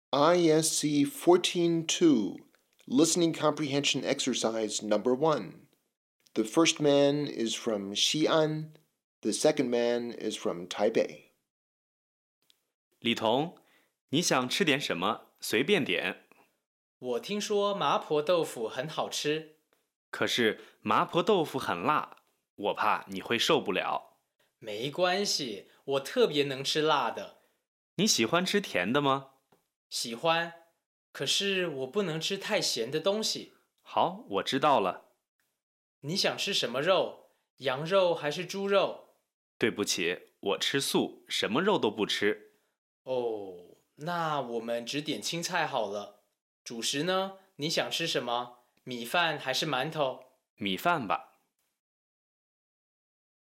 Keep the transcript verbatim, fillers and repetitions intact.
I S C fourteen two, Listening Comprehension Exercise Number one. The first man is from Xi'an. The second man is from Taipei. 李彤，你想吃点什么？随便点。 我听说麻婆豆腐很好吃， 可是麻婆豆腐很辣，我怕你会受不了。 没关系，我特别能吃辣的。 你喜欢吃甜的吗？ 喜欢，可是我不能吃太咸的东西。 好，我知道了。 你想吃什么肉？羊肉还是猪肉？ 对不起，我吃素，什么肉都不吃。 哦，那我们只点青菜好了。主食呢？你想吃什么？米饭还是馒头？ 米饭吧。